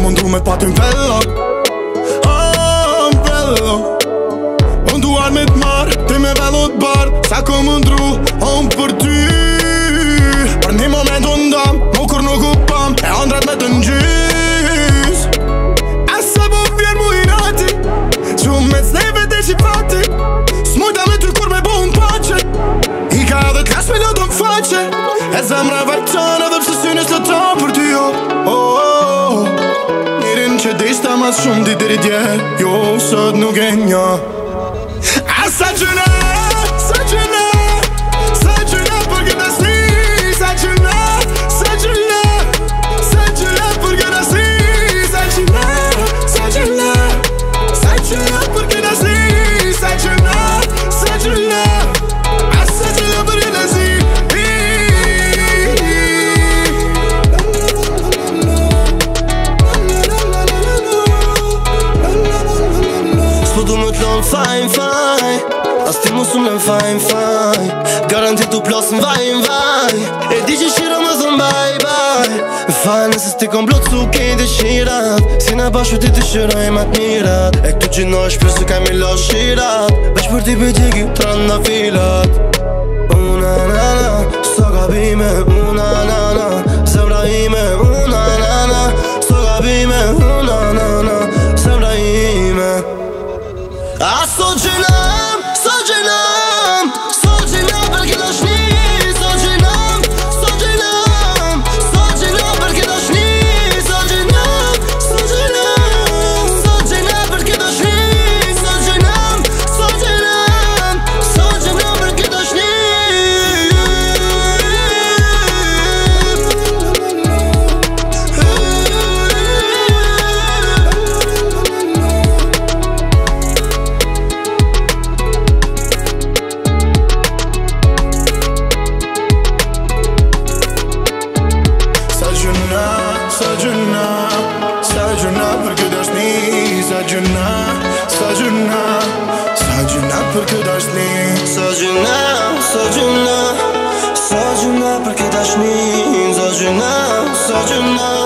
mundru me t'pati m'vellok m'vellok Unë duar me t'marr, ti me vellu t'bar Sa ku mundru, unë për ty Për një moment unë dam, mu kur nuk u pam E andrat me të njys Asa po vjen mu i nati Qumë me t'sneve të qifati S'mujta me ty kur me bu në pache I ka edhe t'lash me lëdo m'faqe E zemra vajtan edhe pse synë është lëtan për ty jo Nirin që dishta mas shumë di diri dje Jo, sot nuk e nja Sa gjëna, sa gjëna Sa gjëna për këtë asni Sa gjëna, sa gjëna Sa gjëna për këtë asni Sa gjëna, sa gjëna Sa gjëna për këtë asni Sa gjëna, sa gjëna Sa gjëna për këtë asni S'po du më t'lon fajn As ti mu s'u m'lem fajn Garantit t'u plos m'vaj E di që shira më thëm bye Fajn nëse s'ti kom blot s'u kej dëshirat Si në bashku ti dëshiroj ma t'mirat E këtu gjino është për s'u kam i lo shirat Veç për ti për gjegi tranda filat Una na na, s'o gabime Una na na, zemra ime Una na na, s'o gabime Una na na, zemra ime A so gjenam, so gjenam So gjenam për këtë ashni So gjenam, so gjenam So gjenam për këtë ashni So gjenam, so gjenam So gjenam për këtë ashni So gjenam, so gjenam So gjenam për këtë ashni Sa gjëna për këtë ashni Sa gjëna, sa gjëna Sa gjëna për këtë ashni Sa gjëna, sa gjëna Sa gjëna për këtë ashni Sa gjëna, sa gjëna